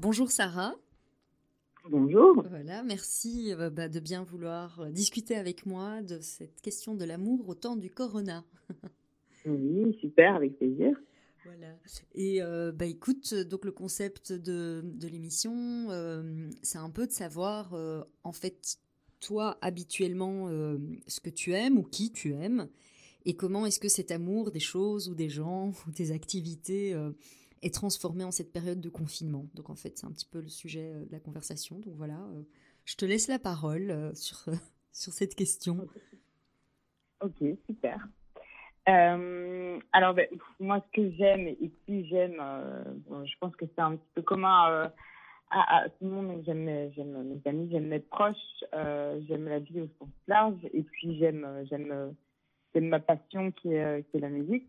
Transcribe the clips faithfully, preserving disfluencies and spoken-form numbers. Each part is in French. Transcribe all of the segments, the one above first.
Bonjour Sarah. Bonjour. Voilà, merci euh, bah, de bien vouloir euh, discuter avec moi de cette question de l'amour au temps du corona. Oui, super, avec plaisir. Voilà. Et euh, bah écoute, donc le concept de, de l'émission, euh, c'est un peu de savoir euh, en fait toi habituellement euh, ce que tu aimes ou qui tu aimes et comment est-ce que cet amour des choses ou des gens ou des activités euh, est transformé en cette période de confinement. Donc en fait c'est un petit peu le sujet euh, de la conversation. Donc voilà, euh, je te laisse la parole euh, sur, sur cette question. Ok, super. Euh, alors, ben, moi, ce que j'aime et qui j'aime, euh, bon, je pense que c'est un petit peu commun euh, à, à tout le monde. J'aime, j'aime mes amis, j'aime mes proches, euh, j'aime la vie au sens large, et puis j'aime, j'aime, j'aime ma passion qui est, qui est la musique.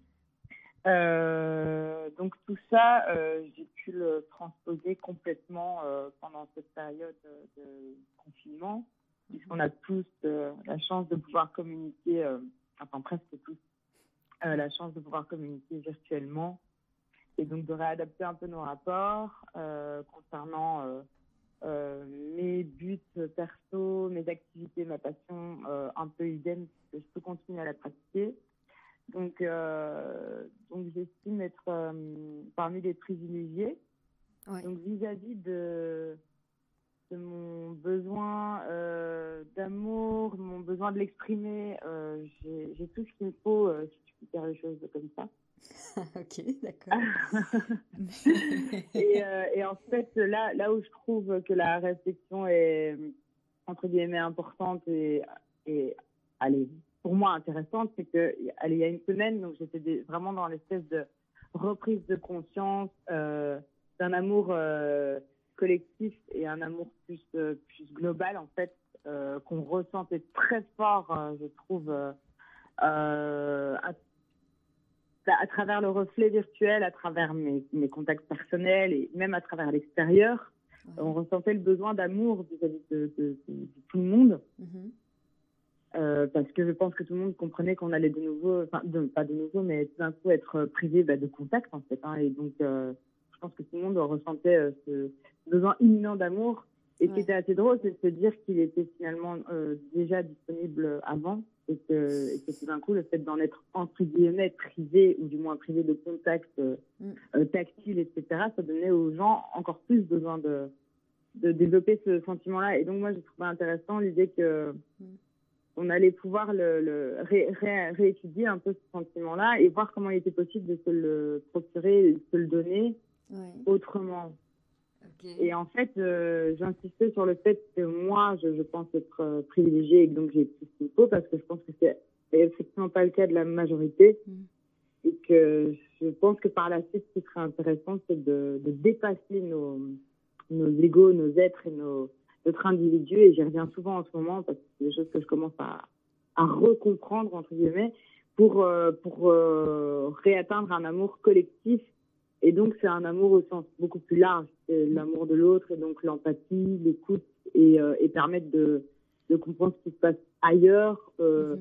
Euh, donc tout ça, euh, j'ai pu le transposer complètement euh, pendant cette période de confinement, puisqu'on a tous euh, la chance de pouvoir communiquer, euh, enfin presque tous, euh, la chance de pouvoir communiquer virtuellement et donc de réadapter un peu nos rapports euh, concernant euh, euh, mes buts perso, mes activités, ma passion, euh, un peu idem, que je peux continuer à la pratiquer. Donc, euh, donc j'estime être euh, parmi les privilégiés. Ouais. Donc, vis-à-vis de, de mon besoin euh, d'amour, mon besoin de l'exprimer, euh, j'ai, j'ai tout ce qu'il me faut, euh, si tu peux dire les choses comme ça. Ok, d'accord. et, euh, et en fait, là, là où je trouve que la réflexion est, entre guillemets, importante et, et allez, pour moi intéressante, c'est que allez, il y a une semaine, donc j'étais des, vraiment dans l'espèce de reprise de conscience euh, d'un amour euh, collectif et un amour plus, euh, plus global, en fait, euh, qu'on ressentait très fort, euh, je trouve, euh, euh, à à travers le reflet virtuel, à travers mes, mes contacts personnels et même à travers l'extérieur, ouais. On ressentait le besoin d'amour vis-à-vis de, de, de, de tout le monde. Mm-hmm. Euh, parce que je pense que tout le monde comprenait qu'on allait de nouveau, enfin, de, pas de nouveau, mais tout d'un coup être privé bah, de contact, en fait. Hein, et donc, euh, je pense que tout le monde ressentait euh, ce besoin imminent d'amour. Et ouais. Ce qui était assez drôle, c'est de se dire qu'il était finalement euh, déjà disponible avant. Et que, et que tout d'un coup, le fait d'en être entre guillemets privé, ou du moins privé de contact euh, mm. euh, tactile, et cetera, ça donnait aux gens encore plus besoin de, de développer ce sentiment-là. Et donc, moi, j'ai trouvé intéressant l'idée que mm. on allait pouvoir le, le ré, ré, réétudier un peu ce sentiment-là et voir comment il était possible de se le procurer, de se le donner ouais. autrement. Okay. Et en fait, euh, j'insistais sur le fait que moi, je, je pense être euh, privilégiée et que donc j'ai tout ce qu'il faut parce que je pense que c'est, c'est effectivement pas le cas de la majorité mm. et que je pense que par la suite, ce qui serait intéressant, c'est de, de dépasser nos, nos égos, nos êtres et nos, notre individu. Et j'y reviens souvent en ce moment parce que c'est des choses que je commence à, à recomprendre, entre guillemets, pour, euh, pour euh, réatteindre un amour collectif. Et donc, c'est un amour au sens beaucoup plus large. C'est l'amour de l'autre et donc l'empathie, l'écoute et, euh, et permettre de, de comprendre ce qui se passe ailleurs euh, mm-hmm.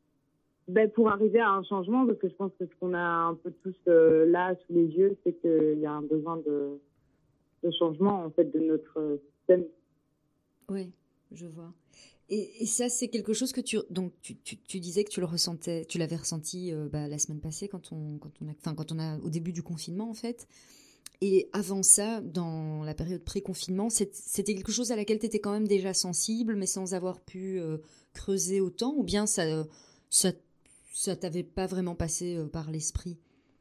ben, pour arriver à un changement. Parce que je pense que ce qu'on a un peu tous euh, là sous les yeux, c'est qu'il y a un besoin de, de changement en fait de notre système. Oui, je vois. Et, et ça, c'est quelque chose que tu donc tu, tu, tu disais que tu le ressentais, tu l'avais ressenti euh, bah, la semaine passée quand on quand on a enfin quand on a au début du confinement en fait. Et avant ça, dans la période pré-confinement, c'était quelque chose à laquelle tu étais quand même déjà sensible, mais sans avoir pu euh, creuser autant, ou bien ça ça ça t'avait pas vraiment passé euh, par l'esprit?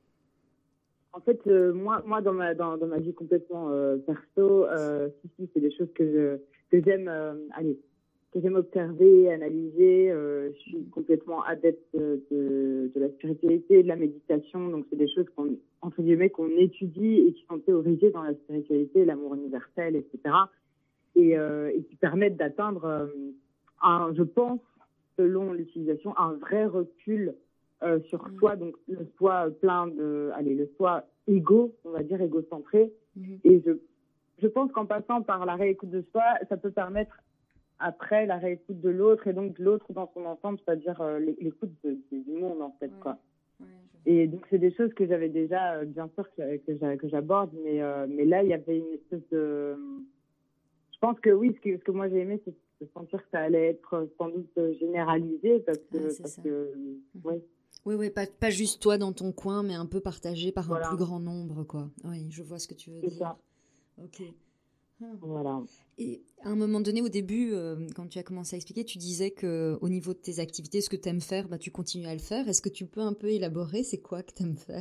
En fait, euh, moi, moi dans ma dans, dans ma vie complètement euh, perso, euh, si si, c'est des choses que je que j'aime, euh, allez, que j'aime observer, analyser. Euh, je suis complètement adepte de, de, de la spiritualité, de la méditation. Donc, c'est des choses qu'on, entre guillemets, qu'on étudie et qui sont théorisées dans la spiritualité, l'amour universel, et cetera. Et, euh, et qui permettent d'atteindre, euh, un, je pense, selon l'utilisation, un vrai recul euh, sur mmh. soi. Donc, le soi plein de, allez, le soi égo, on va dire égocentré. Mmh. Et je, je pense qu'en passant par la réécoute de soi, ça peut permettre après la réécoute de l'autre et donc l'autre dans son ensemble, c'est-à-dire euh, l'écoute de, de, du monde en fait. Ouais, quoi. Ouais, Et donc, c'est des choses que j'avais déjà, euh, bien sûr, que, que, j'a- que j'aborde, mais, euh, mais là, il y avait une espèce de... Je pense que oui, ce que, ce que moi j'ai aimé, c'est de sentir que ça allait être sans doute généralisé, parce Ah, que, c'est parce ça. que Mhm. oui, Oui, oui, pas, pas juste toi dans ton coin, mais un peu partagé par un plus voilà, grand nombre, quoi. Oui, je vois ce que tu veux c'est dire. ça. Ok. Ah. Voilà. Et à un moment donné, au début, euh, quand tu as commencé à expliquer, tu disais que au niveau de tes activités, ce que tu aimes faire, bah, tu continues à le faire. Est-ce que tu peux un peu élaborer, c'est quoi que tu aimes faire?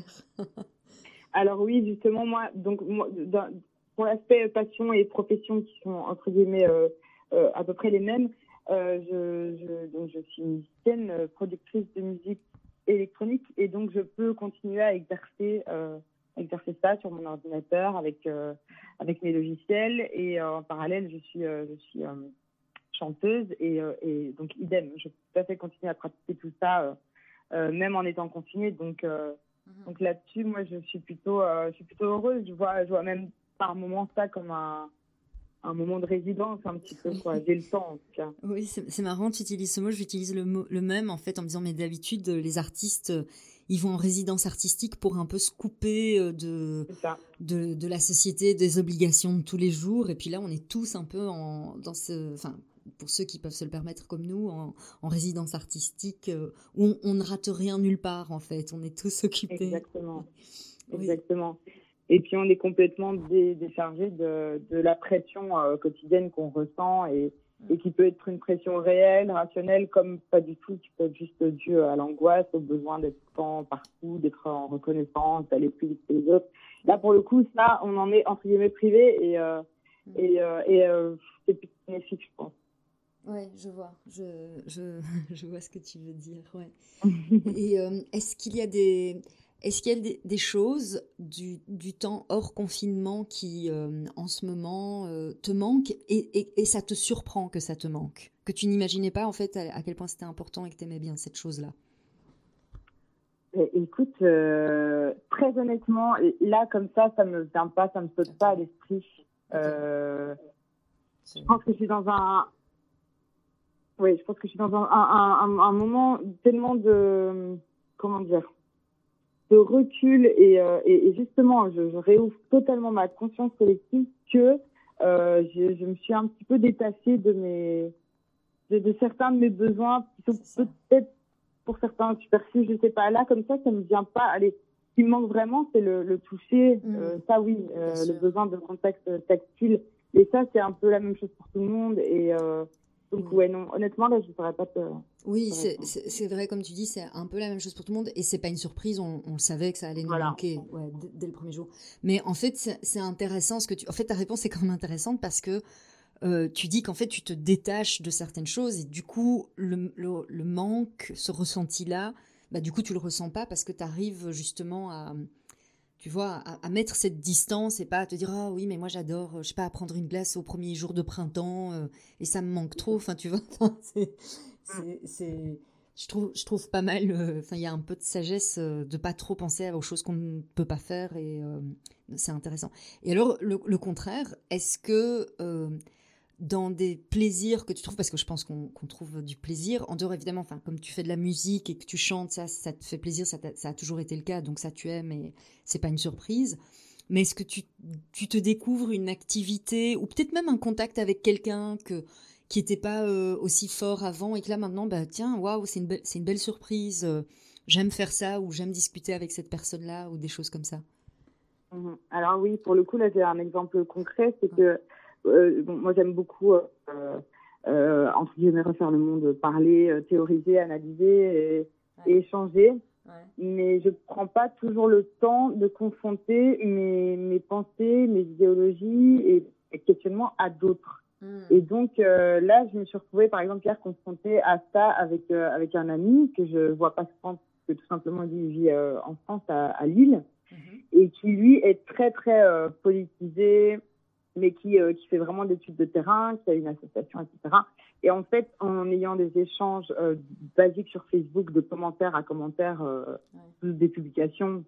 Alors oui, justement, moi, donc moi, dans- pour l'aspect passion et profession qui sont entre guillemets euh, euh, à peu près les mêmes, euh, je, je, donc je suis musicienne, euh, productrice de musique électronique, et donc je peux continuer à exercer, euh, exercer ça sur mon ordinateur avec euh, avec mes logiciels, et euh, en parallèle, je suis euh, je suis euh, chanteuse, et, euh, et donc idem, je peux tout à fait continuer à pratiquer tout ça, euh, euh, même en étant confinée. Donc, euh, Mhm. donc là-dessus, moi, je suis plutôt, euh, je suis plutôt heureuse. Je vois, je vois même par moments ça comme un, un moment de résidence, un petit peu, quoi. Oui, J'ai le temps, en tout cas. oui, c'est c'est marrant, tu utilises ce mot, j'utilise le, mot- le même en fait en me disant, mais d'habitude, euh, les artistes, euh, ils vont en résidence artistique pour un peu se couper euh, de, C'est ça. de, de la société, des obligations de tous les jours. Et puis là, on est tous un peu en, dans ce, enfin, pour ceux qui peuvent se le permettre comme nous, en, en résidence artistique, euh, où on, on ne rate rien nulle part en fait, on est tous occupés. Exactement. Oui. Exactement. Et puis, on est complètement dé- déchargé de, de la pression euh, quotidienne qu'on ressent, et, et qui peut être une pression réelle, rationnelle, comme pas du tout, qui peut être juste due à l'angoisse, au besoin d'être tout le temps partout, d'être en reconnaissance, d'aller plus vite que les autres. Là, pour le coup, ça, on en est entre guillemets privé, et, euh, et, euh, et euh, c'est plus bénéfique, je pense. Ouais, je vois, je, je, je vois ce que tu veux dire, ouais. Et euh, est-ce qu'il y a des, est-ce qu'il y a des, des choses du, du temps hors confinement qui, euh, en ce moment, euh, te manquent et, et, et ça te surprend que ça te manque, que tu n'imaginais pas en fait à, à quel point c'était important et que tu aimais bien cette chose-là? Et, écoute, euh, très honnêtement, là, comme ça, ça me vient pas, ça me saute Ok, pas à l'esprit. ok. Euh, je C'est- pense que je suis dans un, oui, je pense que je suis dans un, un, un, un moment tellement de, comment dire, de recul, et, euh, et, et justement, je, je réouvre totalement ma conscience collective, que euh, je, je me suis un petit peu détachée de mes, de, de certains de mes besoins qui sont C'est ça. peut-être pour certains superflus, je sais pas. Là, comme ça, ça me vient pas. Allez, ce qui me manque vraiment, c'est le, le toucher. Mmh, Euh, ça, oui, bien euh, le sûr. besoin de contact tactile. Et ça, c'est un peu la même chose pour tout le monde. Et euh, donc, Oui. ouais, non, honnêtement, là, je ne saurais pas te, Oui, te c'est répondre. c'est- c'est vrai, comme tu dis, c'est un peu la même chose pour tout le monde et c'est pas une surprise, on, on le savait que ça allait nous Voilà. manquer ouais, dès, dès le premier jour. Mais en fait, c'est c'est intéressant ce que tu. En fait, ta réponse est quand même intéressante parce que euh, tu dis qu'en fait, tu te détaches de certaines choses et du coup, le, le, le manque, ce ressenti-là, bah, du coup, tu le ressens pas parce que tu arrives justement à. Tu vois, à, à mettre cette distance et pas à te dire ah oui mais moi j'adore, euh, je sais pas, à prendre une glace au premier jour de printemps euh, et ça me manque trop. Enfin tu vois, c'est c'est c'est je trouve je trouve pas mal. euh, Enfin il y a un peu de sagesse euh, de pas trop penser aux choses qu'on ne peut pas faire et euh, c'est intéressant. Et alors le, le contraire, est-ce que euh, dans des plaisirs que tu trouves, parce que je pense qu'on qu'on trouve du plaisir, en dehors évidemment, enfin, comme tu fais de la musique et que tu chantes, ça, ça te fait plaisir, ça, ça a toujours été le cas, donc ça tu aimes et c'est pas une surprise. Mais est-ce que tu, tu te découvres une activité ou peut-être même un contact avec quelqu'un que, qui n'était pas euh, aussi fort avant et que là maintenant, bah tiens, waouh, c'est une, be- c'est une belle surprise, euh, j'aime faire ça ou j'aime discuter avec cette personne-là ou des choses comme ça. Mhm. Alors oui, pour le coup, là, j'ai un exemple concret, c'est que euh, bon, moi, j'aime beaucoup, euh, euh, entre guillemets, refaire le monde, parler, euh, théoriser, analyser et, Ouais, et échanger. ouais. Mais je prends pas toujours le temps de confronter mes, mes pensées, mes idéologies et mes questionnements à d'autres. Hmm. Et donc euh, là, je me suis retrouvée, par exemple, hier, confrontée à ça avec euh, avec un ami que je vois pas souvent, parce que tout simplement, lui, il vit euh, en France, à, à Lille, Mhm. et qui, lui, est très, très euh, politisé, mais qui, euh, qui fait vraiment des études de terrain, qui a une association, et cetera. Et en fait, en ayant des échanges euh, basiques sur Facebook, de commentaires à commentaires, euh, Ouais. des publications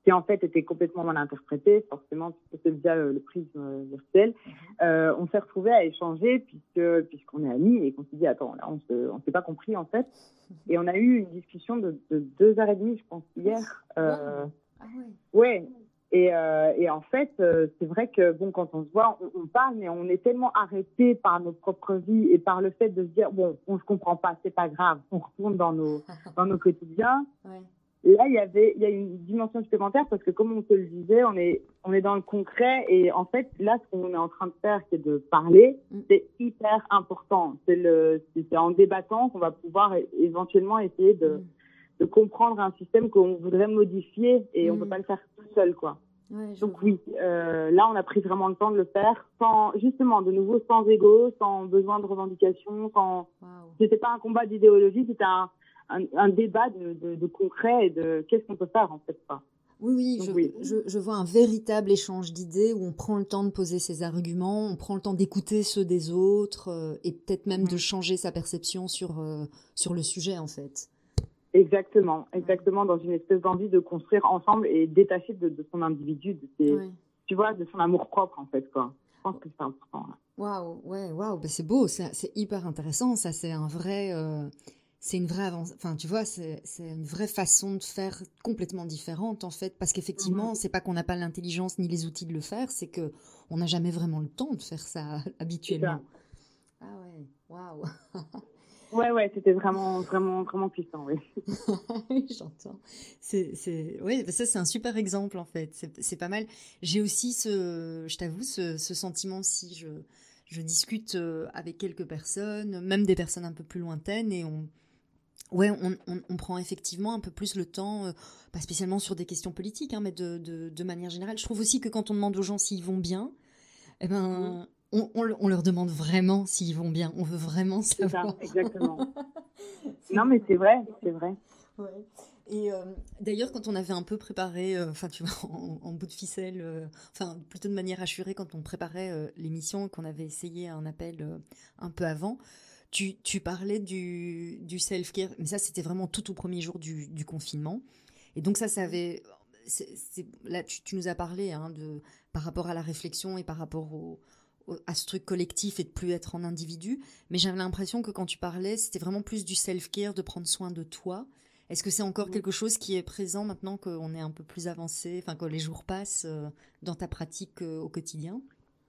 qui en fait était complètement mal interprété, forcément, puisque c'est via le, le prisme euh, virtuel. Mm-hmm. Euh, on s'est retrouvés à échanger puisque, puisqu'on est amis et qu'on s'est dit, attends, là, on se, on s'est pas compris, en fait. Et on a eu une discussion de, de deux heures et demie, je pense, hier. Euh, ah ouais. Ouais. Et, euh, et en fait, euh, c'est vrai que, bon, quand on se voit, on, on parle, mais on est tellement arrêté par nos propres vies et par le fait de se dire, bon, on se comprend pas, c'est pas grave, on retourne dans nos, dans nos quotidiens. Ouais. Là, il y avait, il y a une dimension supplémentaire parce que, comme on te le disait, on est, on est dans le concret et en fait, là, ce qu'on est en train de faire, c'est de parler, mm. c'est hyper important. C'est le, c'est en débattant qu'on va pouvoir éventuellement essayer de, mm. de comprendre un système qu'on voudrait modifier et mm. on peut pas le faire tout seul, quoi. Ouais, Donc vois. oui, euh, là, on a pris vraiment le temps de le faire sans, justement, de nouveau, sans ego, sans besoin de revendication, sans, wow. C'était pas un combat d'idéologie, c'était un, Un, un débat de, de, de concret et de qu'est-ce qu'on peut faire en fait. Pas. Oui, oui, Donc, je, oui. Je, je vois un véritable échange d'idées où on prend le temps de poser ses arguments, on prend le temps d'écouter ceux des autres euh, et peut-être même mmh. de changer sa perception sur, euh, sur le sujet en fait. Exactement, exactement, dans une espèce d'envie de construire ensemble et détacher de, de son individu, de ses, ouais. tu vois, de son amour propre en fait quoi. Je pense que c'est important. Waouh, ouais, waouh, bah c'est beau, c'est, c'est hyper intéressant, ça c'est un vrai... Euh... C'est une vraie avance, enfin tu vois, c'est, c'est une vraie façon de faire complètement différente en fait, parce qu'effectivement, mm-hmm. c'est pas qu'on n'a pas l'intelligence ni les outils de le faire, c'est que on n'a jamais vraiment le temps de faire ça habituellement. Ça. Ah ouais, waouh. Ouais ouais, c'était vraiment vraiment vraiment puissant, oui. Oui, j'entends. C'est c'est oui, ça c'est un super exemple en fait. C'est c'est pas mal. J'ai aussi ce, je t'avoue, ce, ce sentiment si je je discute avec quelques personnes, même des personnes un peu plus lointaines, et on Ouais, on, on, on prend effectivement un peu plus le temps, euh, pas spécialement sur des questions politiques, hein, mais de, de, de manière générale. Je trouve aussi que quand on demande aux gens s'ils vont bien, eh ben, mmh. on, on, on leur demande vraiment s'ils vont bien. On veut vraiment savoir. C'est ça, exactement. Non, mais c'est vrai, c'est vrai. Ouais. Et euh, d'ailleurs, quand on avait un peu préparé, enfin, euh, tu vois, en, en bout de ficelle, enfin, euh, plutôt de manière assurée, quand on préparait euh, l'émission, qu'on avait essayé un appel euh, un peu avant, Tu, tu parlais du, du self-care, mais ça, c'était vraiment tout au premier jour du, du confinement. Et donc ça, ça avait... C'est, c'est, là, tu, tu nous as parlé hein, de, par rapport à la réflexion et par rapport au, au, à ce truc collectif et de plus être en individu. Mais j'avais l'impression que quand tu parlais, c'était vraiment plus du self-care, de prendre soin de toi. Est-ce que c'est encore quelque chose qui est présent maintenant qu'on est un peu plus avancé, enfin que les jours passent euh, dans ta pratique euh, au quotidien ?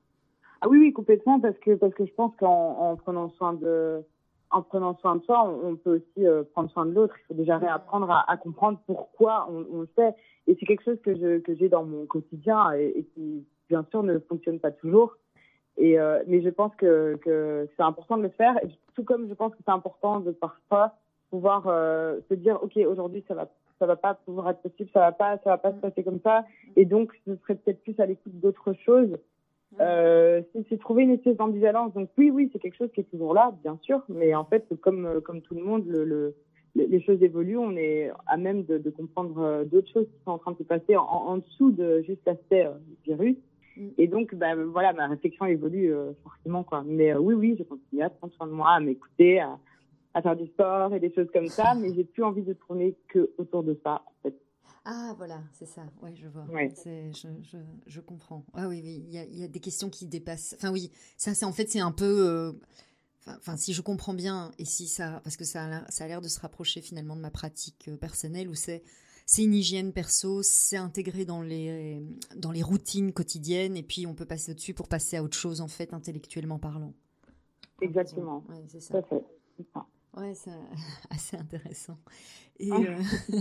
Ah oui, oui, complètement, parce que parce que je pense qu'en en prenant soin de en prenant soin de soi, on, on peut aussi euh, prendre soin de l'autre. Il faut déjà réapprendre à, à comprendre pourquoi on, on le fait. Et c'est quelque chose que je que j'ai dans mon quotidien et, et qui bien sûr ne fonctionne pas toujours. Et euh, mais je pense que que c'est important de le faire. Et tout comme je pense que c'est important de parfois pouvoir euh, se dire ok, aujourd'hui ça va ça va pas pouvoir être possible, ça va pas ça va pas se passer comme ça. Et donc ce serait peut-être plus à l'écoute d'autres choses. Euh, c'est, c'est trouver une espèce d'ambivalence. Donc oui, oui, c'est quelque chose qui est toujours là, bien sûr. Mais en fait, comme comme tout le monde, le, le, les choses évoluent. On est à même de, de comprendre d'autres choses qui sont en train de se passer en, en dessous de juste l'aspect euh, virus. Et donc, bah, voilà, ma réflexion évolue euh, forcément, quoi. Mais euh, oui, oui, je continue à prendre soin de moi, à m'écouter, à, à faire du sport et des choses comme ça. Mais j'ai plus envie de tourner que autour de ça, en fait. Ah, voilà, c'est ça. Oui, je vois. Ouais. C'est, je, je, je comprends. Ah oui, oui, il y a, il y a des questions qui dépassent. Enfin oui, ça, c'est en fait, c'est un peu... Euh... Enfin, si je comprends bien, et si ça... Parce que ça a l'air, ça a l'air de se rapprocher finalement de ma pratique personnelle, où c'est, c'est une hygiène perso, c'est intégré dans les, dans les routines quotidiennes, et puis on peut passer au-dessus pour passer à autre chose, en fait, intellectuellement parlant. Exactement. Ouais, c'est ça. Tout à fait. C'est ça. Ouais, c'est assez intéressant. Et... Euh...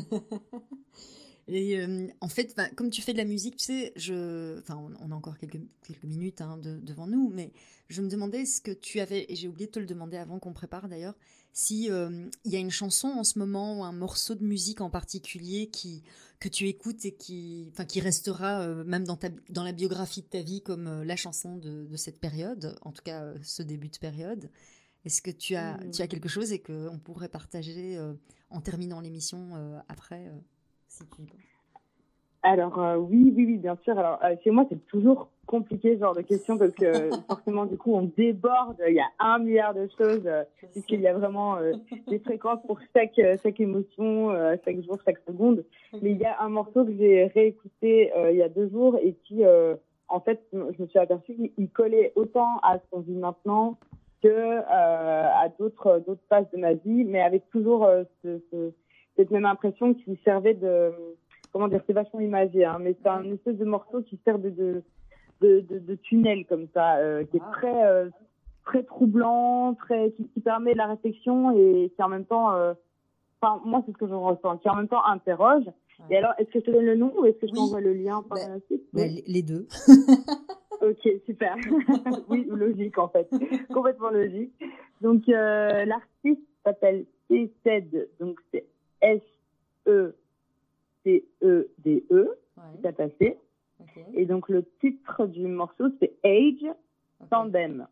Et euh, en fait, bah, comme tu fais de la musique, tu sais, je, enfin, on, on a encore quelques, quelques minutes hein, de, devant nous, mais je me demandais ce que tu avais, et j'ai oublié de te le demander avant qu'on prépare d'ailleurs, si euh, il y a une chanson en ce moment ou un morceau de musique en particulier qui que tu écoutes et qui, enfin, qui restera euh, même dans ta dans la biographie de ta vie comme euh, la chanson de, de cette période, en tout cas euh, ce début de période. Est-ce que tu as mmh. tu as quelque chose et que on pourrait partager euh, en terminant l'émission euh, après? Euh... Si tu y penses. Alors euh, oui, oui, oui, bien sûr. Alors euh, chez moi, c'est toujours compliqué ce genre de questions parce que forcément, du coup, on déborde. Il y a un milliard de choses euh, puisqu'il y a vraiment euh, des fréquences pour chaque euh, chaque émotion, euh, chaque jour, chaque seconde. Mais il y a un morceau que j'ai réécouté euh, il y a deux jours et qui, euh, en fait, je me suis aperçue qu'il collait autant à ce qu'on vit maintenant que euh, à d'autres d'autres phases de ma vie, mais avec toujours euh, ce, ce, cette même impression qui servait de comment dire, c'est vachement imagé, hein, mais c'est un espèce de morceau qui sert de de de, de, de tunnel comme ça, euh, qui est très euh, très troublant, très qui, qui permet de la réflexion et qui en même temps, enfin euh, moi c'est ce que je ressens, qui en même temps interroge. Ouais. Et alors, est-ce que je te donne le nom ou est-ce que je oui. t'envoie le lien par bah, la suite? bah, Les deux. Ok, super. Oui, logique en fait, complètement logique. Donc euh, l'artiste s'appelle C Z, donc c'est S E C E D E, tout attaché. Okay. Et donc, le titre du morceau, c'est Age okay. Tandem.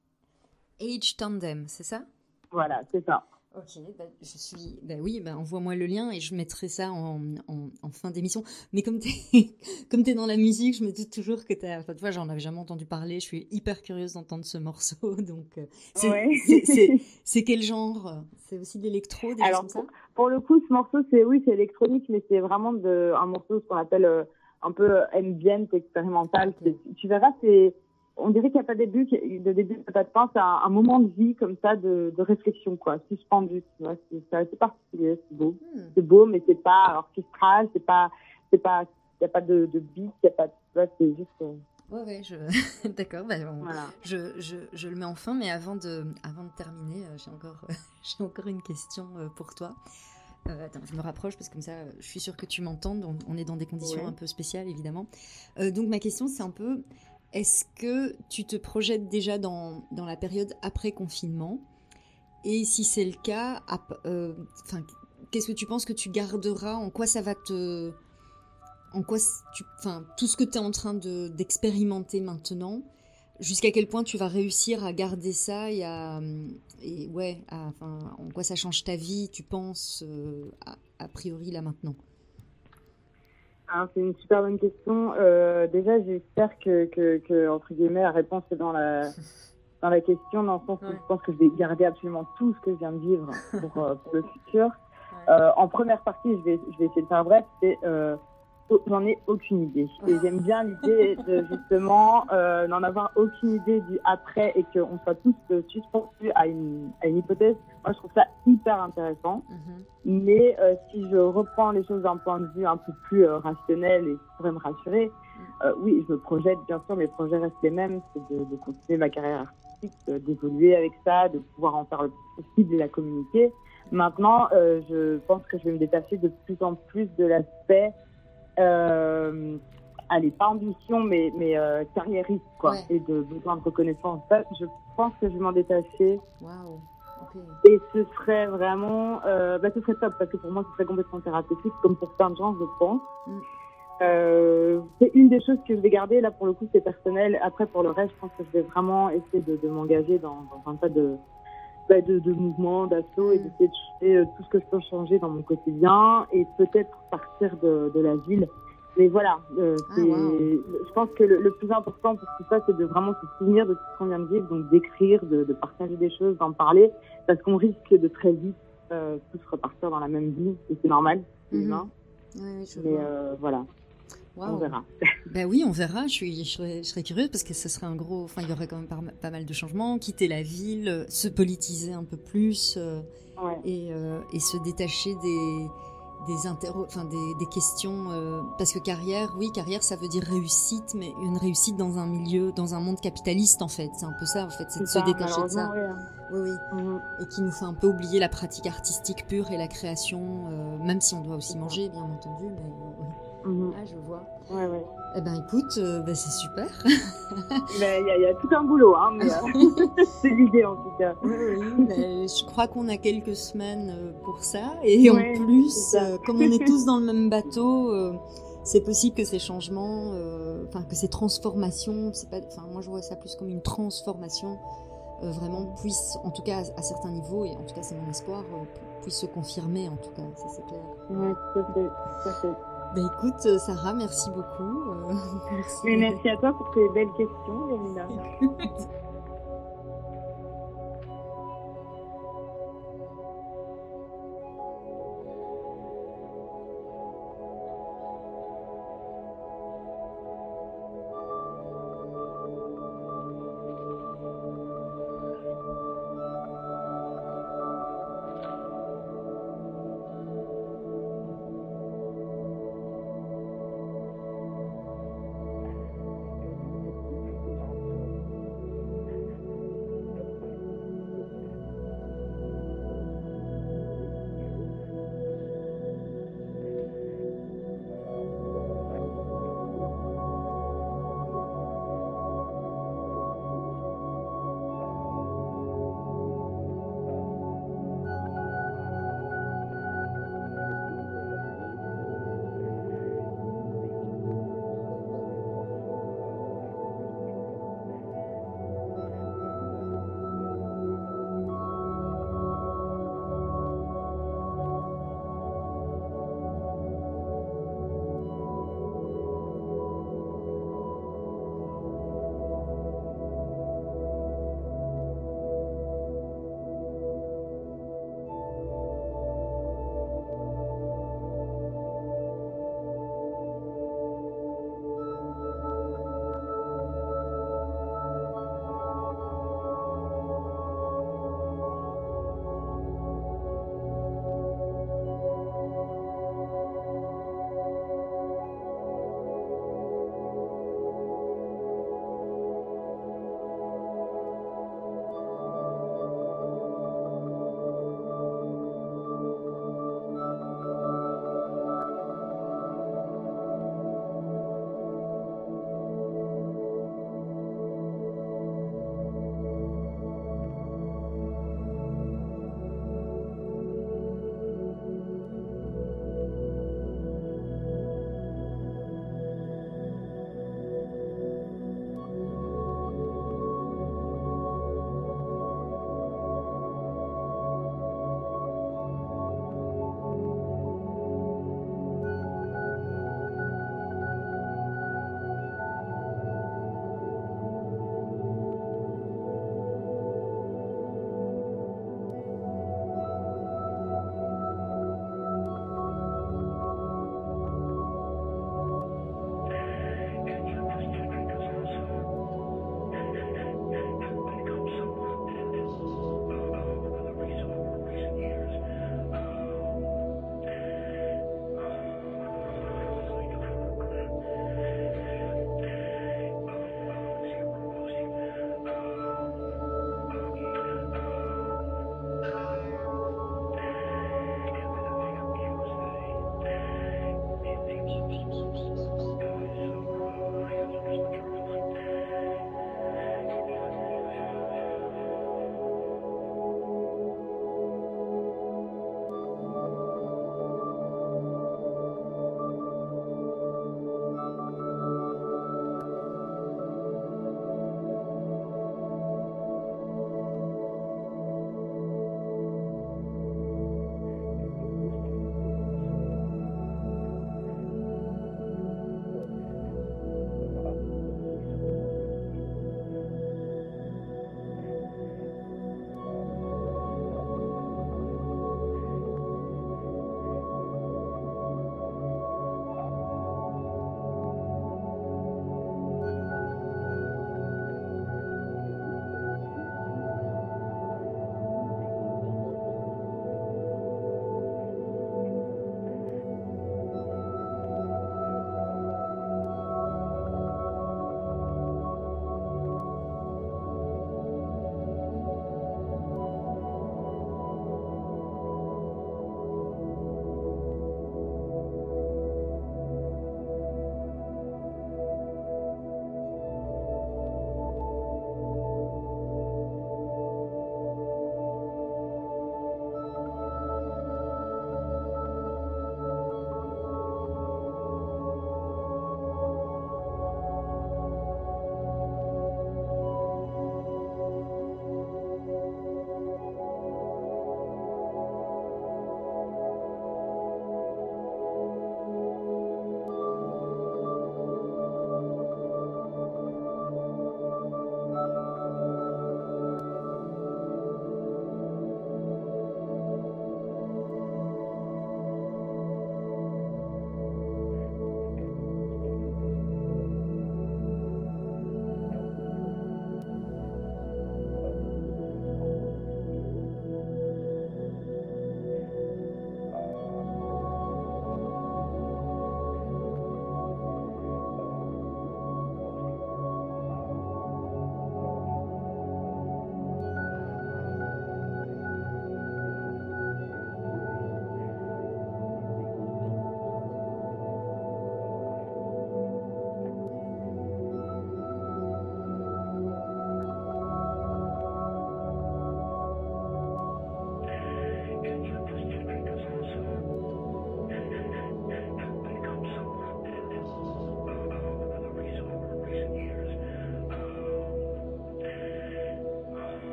Age Tandem, c'est ça? Voilà, c'est ça. Ok, bah, je suis... Bah oui, bah, envoie-moi le lien et je mettrai ça en, en, en fin d'émission. Mais comme tu es comme t'es dans la musique, je me dis toujours que tu as... Enfin, tu vois, j'en avais jamais entendu parler. Je suis hyper curieuse d'entendre ce morceau. Donc, c'est, ouais. c'est, c'est, c'est quel genre? C'est aussi de l'électro, des Alors, choses comme pour, ça? pour le coup, ce morceau, c'est oui, c'est électronique, mais c'est vraiment de, un morceau, ce qu'on appelle euh, un peu ambient, expérimental. Okay. C'est, tu verras, c'est... On dirait qu'il n'y a pas de début, de début, il n'y a pas de fin. C'est un, un moment de vie comme ça, de, de réflexion, quoi, suspendu. Tu vois, c'est, c'est assez particulier, c'est beau. Mm. C'est beau, mais c'est pas orchestral, c'est pas, c'est pas, il n'y a pas de, de beat, il n'y a pas de, tu vois, c'est juste. Euh... Ouais, ouais, je... d'accord. Bah, on... voilà. je, je, je le mets en fin, mais avant de, avant de terminer, j'ai encore, j'ai encore une question pour toi. Euh, attends, je me rapproche parce que comme ça, je suis sûre que tu m'entendes. On, on est dans des conditions ouais. un peu spéciales, évidemment. Euh, donc ma question, c'est un peu. Est-ce que tu te projettes déjà dans, dans la période après-confinement? Et si c'est le cas, euh, qu'est-ce que tu penses que tu garderas? En quoi ça va te... En quoi tu, tout ce que tu es en train de, d'expérimenter maintenant, jusqu'à quel point tu vas réussir à garder ça et à... Et ouais, à, en quoi ça change ta vie, tu penses, euh, a, a priori, là, maintenant? Ah, c'est une super bonne question. Euh, déjà, j'espère que, que, que, entre guillemets, la réponse est dans la, dans la question, dans le sens où ouais. je pense que je vais garder absolument tout ce que je viens de vivre pour, euh, pour le futur. Ouais. Euh, en première partie, je vais, je vais essayer de faire bref, c'est, euh, j'en ai aucune idée. Et j'aime bien l'idée de, justement, euh, n'en avoir aucune idée du après et qu'on soit tous euh, suspendus à une, à une hypothèse. Moi, je trouve ça hyper intéressant. Mm-hmm. Mais euh, si je reprends les choses d'un point de vue un peu plus euh, rationnel et qui pourrait me rassurer, euh, oui, je me projette, bien sûr, mes projets restent les mêmes, c'est de, de continuer ma carrière artistique, de, d'évoluer avec ça, de pouvoir en faire le plus possible et la communiquer. Maintenant, euh, je pense que je vais me détacher de plus en plus de l'aspect Euh, allez, pas ambition, mais, mais euh, carriériste, quoi, ouais. et de besoin de reconnaissance. Ça, je pense que je vais m'en détacher. Wow. Okay. Et ce serait vraiment, euh, bah, ce serait top, parce que pour moi, ce serait complètement thérapeutique, comme pour plein de gens, je pense. Mm. Euh, c'est une des choses que je vais garder, là, pour le coup, c'est personnel. Après, pour le reste, je pense que je vais vraiment essayer de, de m'engager dans, dans un tas de, bah, de, de mouvements, d'assauts, mm. et d'essayer de changer tout ce que je peux changer dans mon quotidien, et peut-être partir de, de la ville. Mais voilà, euh, c'est, ah, wow. je pense que le, le plus important pour tout ça, c'est de vraiment se souvenir de tout ce qu'on vient de vivre, donc d'écrire, de, de partager des choses, d'en parler, parce qu'on risque de très vite euh, tous repartir dans la même vie, et c'est normal, c'est mm-hmm. humain. Oui, je Mais vois. Euh, voilà. Wow. On verra. Ben oui, on verra. Je, suis, je, serais, je serais curieuse parce que ce serait un gros... Enfin, il y aurait quand même pas, pas mal de changements. Quitter la ville, se politiser un peu plus euh, ouais. et, euh, et se détacher des, des, interro... enfin, des, des questions... Euh, parce que carrière, oui, carrière, ça veut dire réussite, mais une réussite dans un milieu, dans un monde capitaliste, en fait. C'est un peu ça, en fait. C'est, c'est de ça, se détacher de ça. Oui, hein. Oui, oui. Mm-hmm. Et qui nous fait un peu oublier la pratique artistique pure et la création, euh, même si on doit aussi manger, bien entendu, mais... Oui. Mmh. Ah, je vois. Ouais, ouais. Eh ben, écoute, euh, ben, c'est super. Il ben, y, y a tout un boulot, hein, mais euh, c'est l'idée en tout cas. Oui, oui. Ben, je crois qu'on a quelques semaines pour ça. Et ouais, en plus, euh, comme on est tous dans le même bateau, euh, c'est possible que ces changements, enfin, euh, que ces transformations, c'est pas, enfin, moi je vois ça plus comme une transformation, euh, vraiment puisse, en tout cas à, à certains niveaux, et en tout cas c'est mon espoir, euh, puisse se confirmer, en tout cas, ça c'est clair. Oui, tout à fait, tout à fait. Bah écoute, Sarah, merci beaucoup. Euh, merci. Mais merci à toi pour tes belles questions, Yamina.